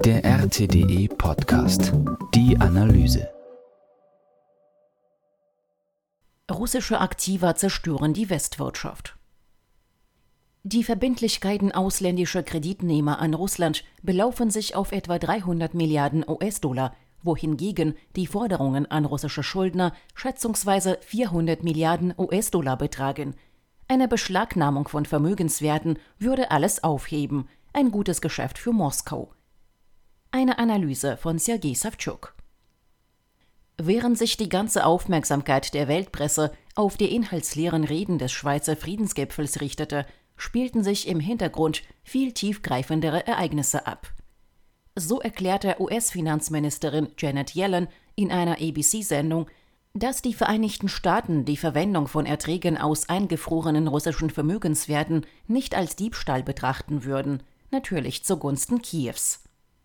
Der RTDE Podcast. Die Analyse. Russische Aktiva zerstören die Westwirtschaft. Die Verbindlichkeiten ausländischer Kreditnehmer an Russland belaufen sich auf etwa 300 Milliarden US-Dollar, wohingegen die Forderungen an russische Schuldner schätzungsweise 400 Milliarden US-Dollar betragen. Eine Beschlagnahmung von Vermögenswerten würde alles aufheben. Ein gutes Geschäft für Moskau. Eine Analyse von Sergei Savchuk. Während sich die ganze Aufmerksamkeit der Weltpresse auf die inhaltsleeren Reden des Schweizer Friedensgipfels richtete, spielten sich im Hintergrund viel tiefgreifendere Ereignisse ab. So erklärte US-Finanzministerin Janet Yellen in einer ABC-Sendung, dass die Vereinigten Staaten die Verwendung von Erträgen aus eingefrorenen russischen Vermögenswerten nicht als Diebstahl betrachten würden, natürlich zugunsten Kiews.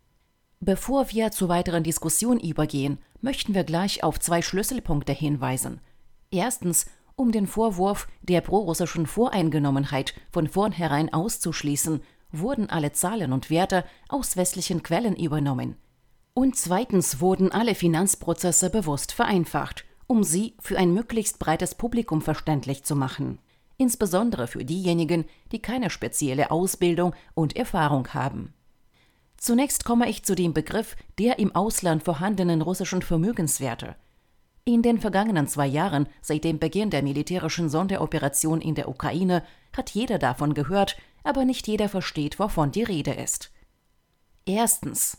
Bevor wir zur weiteren Diskussion übergehen, möchten wir gleich auf zwei Schlüsselpunkte hinweisen. Erstens, um den Vorwurf der prorussischen Voreingenommenheit von vornherein auszuschließen, wurden alle Zahlen und Werte aus westlichen Quellen übernommen. Und zweitens wurden alle Finanzprozesse bewusst vereinfacht, um sie für ein möglichst breites Publikum verständlich zu machen. Insbesondere für diejenigen, die keine spezielle Ausbildung und Erfahrung haben. Zunächst komme ich zu dem Begriff der im Ausland vorhandenen russischen Vermögenswerte. In den vergangenen 2 Jahren, seit dem Beginn der militärischen Sonderoperation in der Ukraine, hat jeder davon gehört, aber nicht jeder versteht, wovon die Rede ist. Erstens.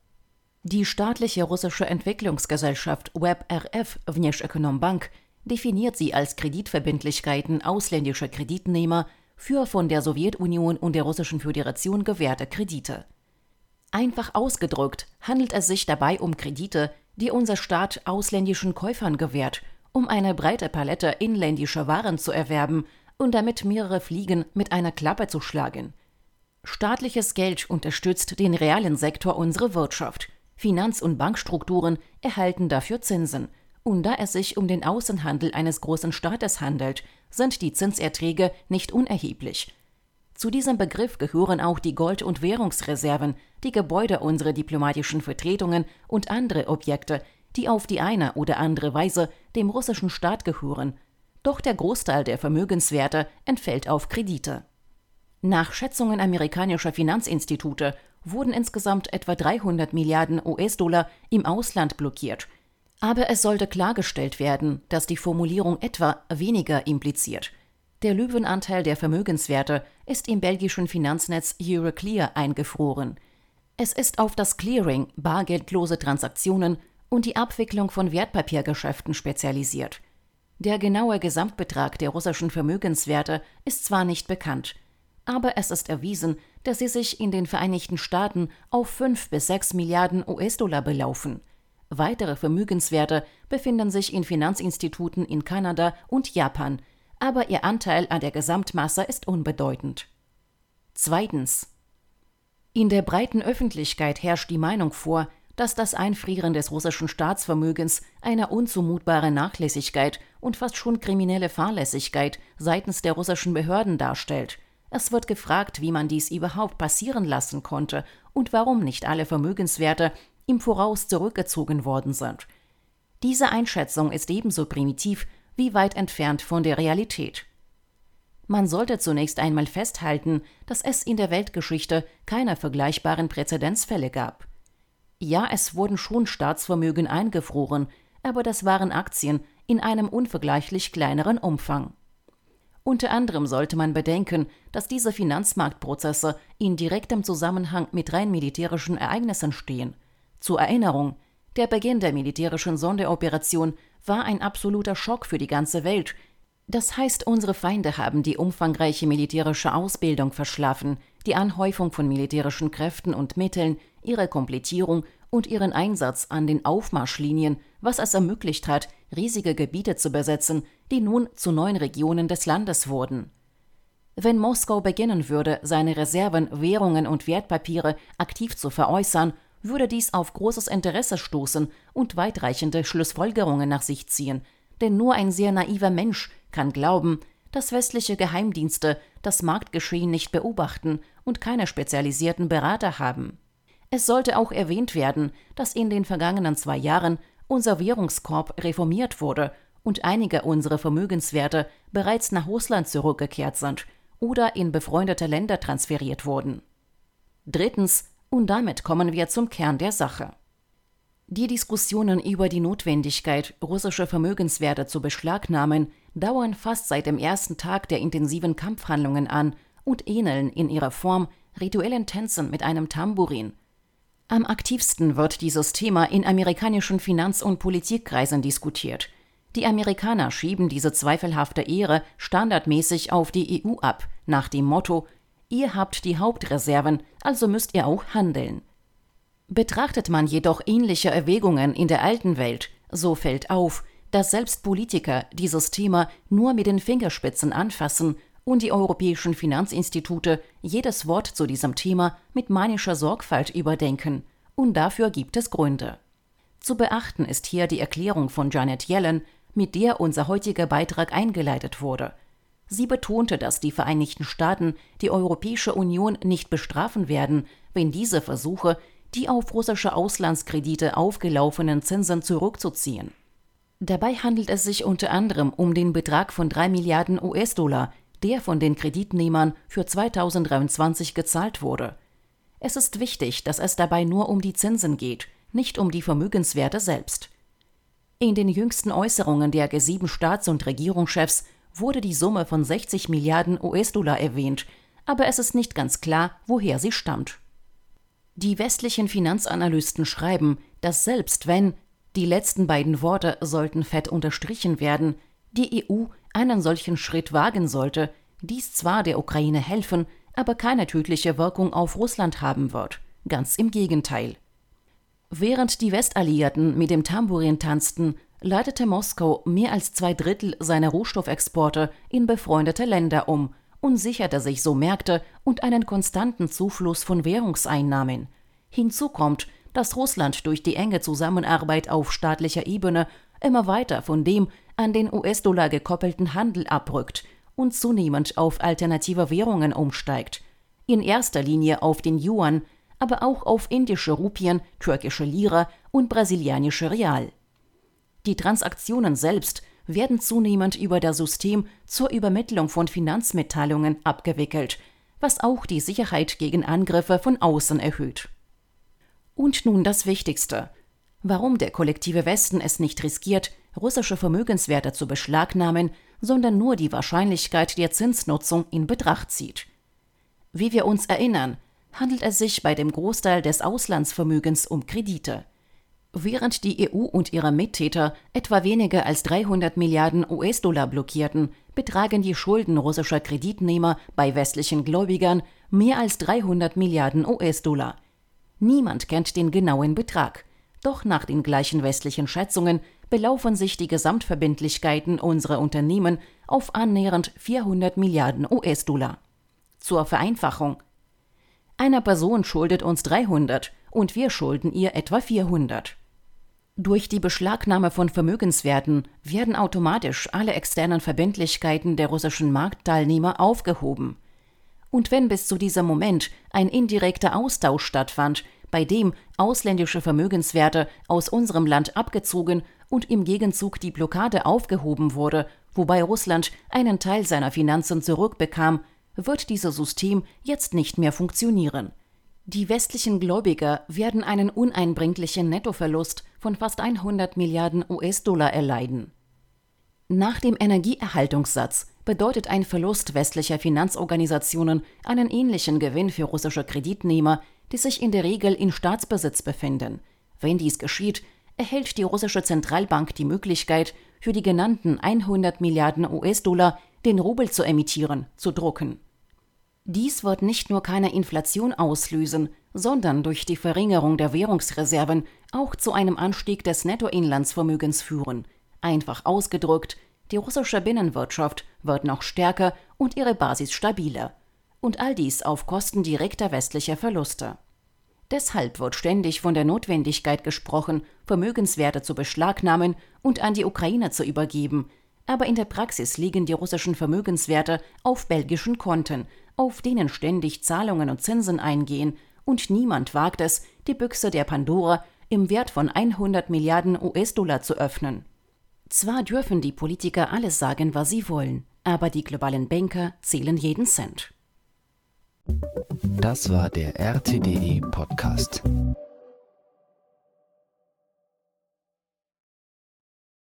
Die staatliche russische Entwicklungsgesellschaft WebRF Внешэкономбанк definiert sie als Kreditverbindlichkeiten ausländischer Kreditnehmer für von der Sowjetunion und der Russischen Föderation gewährte Kredite. Einfach ausgedrückt handelt es sich dabei um Kredite, die unser Staat ausländischen Käufern gewährt, um eine breite Palette inländischer Waren zu erwerben und damit mehrere Fliegen mit einer Klappe zu schlagen. Staatliches Geld unterstützt den realen Sektor unserer Wirtschaft. Finanz- und Bankstrukturen erhalten dafür Zinsen. Und da es sich um den Außenhandel eines großen Staates handelt, sind die Zinserträge nicht unerheblich. Zu diesem Begriff gehören auch die Gold- und Währungsreserven, die Gebäude unserer diplomatischen Vertretungen und andere Objekte, die auf die eine oder andere Weise dem russischen Staat gehören. Doch der Großteil der Vermögenswerte entfällt auf Kredite. Nach Schätzungen amerikanischer Finanzinstitute wurden insgesamt etwa 300 Milliarden US-Dollar im Ausland blockiert. Aber es sollte klargestellt werden, dass die Formulierung etwa weniger impliziert. Der Löwenanteil der Vermögenswerte ist im belgischen Finanznetz Euroclear eingefroren. Es ist auf das Clearing, bargeldlose Transaktionen und die Abwicklung von Wertpapiergeschäften spezialisiert. Der genaue Gesamtbetrag der russischen Vermögenswerte ist zwar nicht bekannt, aber es ist erwiesen, dass sie sich in den Vereinigten Staaten auf 5 bis 6 Milliarden US-Dollar belaufen. Weitere Vermögenswerte befinden sich in Finanzinstituten in Kanada und Japan, aber ihr Anteil an der Gesamtmasse ist unbedeutend. Zweitens. In der breiten Öffentlichkeit herrscht die Meinung vor, dass das Einfrieren des russischen Staatsvermögens eine unzumutbare Nachlässigkeit und fast schon kriminelle Fahrlässigkeit seitens der russischen Behörden darstellt. Es wird gefragt, wie man dies überhaupt passieren lassen konnte und warum nicht alle Vermögenswerte im Voraus zurückgezogen worden sind. Diese Einschätzung ist ebenso primitiv wie weit entfernt von der Realität. Man sollte zunächst einmal festhalten, dass es in der Weltgeschichte keine vergleichbaren Präzedenzfälle gab. Ja, es wurden schon Staatsvermögen eingefroren, aber das waren Aktien in einem unvergleichlich kleineren Umfang. Unter anderem sollte man bedenken, dass diese Finanzmarktprozesse in direktem Zusammenhang mit rein militärischen Ereignissen stehen. Zur Erinnerung, der Beginn der militärischen Sonderoperation war ein absoluter Schock für die ganze Welt. Das heißt, unsere Feinde haben die umfangreiche militärische Ausbildung verschlafen, die Anhäufung von militärischen Kräften und Mitteln, ihre Komplettierung und ihren Einsatz an den Aufmarschlinien, was es ermöglicht hat, riesige Gebiete zu besetzen, die nun zu neuen Regionen des Landes wurden. Wenn Moskau beginnen würde, seine Reserven, Währungen und Wertpapiere aktiv zu veräußern, würde dies auf großes Interesse stoßen und weitreichende Schlussfolgerungen nach sich ziehen, denn nur ein sehr naiver Mensch kann glauben, dass westliche Geheimdienste das Marktgeschehen nicht beobachten und keine spezialisierten Berater haben. Es sollte auch erwähnt werden, dass in den vergangenen 2 Jahren unser Währungskorb reformiert wurde und einige unserer Vermögenswerte bereits nach Russland zurückgekehrt sind oder in befreundete Länder transferiert wurden. Drittens, und damit kommen wir zum Kern der Sache. Die Diskussionen über die Notwendigkeit, russische Vermögenswerte zu beschlagnahmen, dauern fast seit dem ersten Tag der intensiven Kampfhandlungen an und ähneln in ihrer Form rituellen Tänzen mit einem Tambourin. Am aktivsten wird dieses Thema in amerikanischen Finanz- und Politikkreisen diskutiert. Die Amerikaner schieben diese zweifelhafte Ehre standardmäßig auf die EU ab, nach dem Motto: Ihr habt die Hauptreserven, also müsst ihr auch handeln. Betrachtet man jedoch ähnliche Erwägungen in der alten Welt, so fällt auf, dass selbst Politiker dieses Thema nur mit den Fingerspitzen anfassen und die europäischen Finanzinstitute jedes Wort zu diesem Thema mit manischer Sorgfalt überdenken. Und dafür gibt es Gründe. Zu beachten ist hier die Erklärung von Janet Yellen, mit der unser heutiger Beitrag eingeleitet wurde. Sie betonte, dass die Vereinigten Staaten die Europäische Union nicht bestrafen werden, wenn diese versuche, die auf russische Auslandskredite aufgelaufenen Zinsen zurückzuziehen. Dabei handelt es sich unter anderem um den Betrag von 3 Milliarden US-Dollar, der von den Kreditnehmern für 2023 gezahlt wurde. Es ist wichtig, dass es dabei nur um die Zinsen geht, nicht um die Vermögenswerte selbst. In den jüngsten Äußerungen der G7 Staats- und Regierungschefs wurde die Summe von 60 Milliarden US-Dollar erwähnt, aber es ist nicht ganz klar, woher sie stammt. Die westlichen Finanzanalysten schreiben, dass selbst wenn, die letzten beiden Worte sollten fett unterstrichen werden, die EU einen solchen Schritt wagen sollte, dies zwar der Ukraine helfen, aber keine tödliche Wirkung auf Russland haben wird. Ganz im Gegenteil. Während die Westalliierten mit dem Tambourin tanzten, leitete Moskau mehr als 2/3 seiner Rohstoffexporte in befreundete Länder um und sicherte sich so Märkte und einen konstanten Zufluss von Währungseinnahmen. Hinzu kommt, dass Russland durch die enge Zusammenarbeit auf staatlicher Ebene immer weiter von dem an den US-Dollar gekoppelten Handel abrückt und zunehmend auf alternative Währungen umsteigt. In erster Linie auf den Yuan, aber auch auf indische Rupien, türkische Lira und brasilianische Real. Die Transaktionen selbst werden zunehmend über das System zur Übermittlung von Finanzmitteilungen abgewickelt, was auch die Sicherheit gegen Angriffe von außen erhöht. Und nun das Wichtigste: Warum der kollektive Westen es nicht riskiert, russische Vermögenswerte zu beschlagnahmen, sondern nur die Wahrscheinlichkeit der Zinsnutzung in Betracht zieht. Wie wir uns erinnern, handelt es sich bei dem Großteil des Auslandsvermögens um Kredite. Während die EU und ihre Mittäter etwa weniger als 300 Milliarden US-Dollar blockierten, betragen die Schulden russischer Kreditnehmer bei westlichen Gläubigern mehr als 300 Milliarden US-Dollar. Niemand kennt den genauen Betrag. Doch nach den gleichen westlichen Schätzungen belaufen sich die Gesamtverbindlichkeiten unserer Unternehmen auf annähernd 400 Milliarden US-Dollar. Zur Vereinfachung: Eine Person schuldet uns 300 und wir schulden ihr etwa 400. Durch die Beschlagnahme von Vermögenswerten werden automatisch alle externen Verbindlichkeiten der russischen Marktteilnehmer aufgehoben. Und wenn bis zu diesem Moment ein indirekter Austausch stattfand, bei dem ausländische Vermögenswerte aus unserem Land abgezogen und im Gegenzug die Blockade aufgehoben wurde, wobei Russland einen Teil seiner Finanzen zurückbekam, wird dieses System jetzt nicht mehr funktionieren. Die westlichen Gläubiger werden einen uneinbringlichen Nettoverlust von fast 100 Milliarden US-Dollar erleiden. Nach dem Energieerhaltungssatz bedeutet ein Verlust westlicher Finanzorganisationen einen ähnlichen Gewinn für russische Kreditnehmer, die sich in der Regel in Staatsbesitz befinden. Wenn dies geschieht, erhält die russische Zentralbank die Möglichkeit, für die genannten 100 Milliarden US-Dollar den Rubel zu emittieren, zu drucken. Dies wird nicht nur keine Inflation auslösen, sondern durch die Verringerung der Währungsreserven auch zu einem Anstieg des Nettoinlandsvermögens führen. Einfach ausgedrückt, die russische Binnenwirtschaft wird noch stärker und ihre Basis stabiler. Und all dies auf Kosten direkter westlicher Verluste. Deshalb wird ständig von der Notwendigkeit gesprochen, Vermögenswerte zu beschlagnahmen und an die Ukraine zu übergeben. Aber in der Praxis liegen die russischen Vermögenswerte auf belgischen Konten, auf denen ständig Zahlungen und Zinsen eingehen, und niemand wagt es, die Büchse der Pandora im Wert von 100 Milliarden US-Dollar zu öffnen. Zwar dürfen die Politiker alles sagen, was sie wollen, aber die globalen Banker zählen jeden Cent. Das war der RTDE Podcast.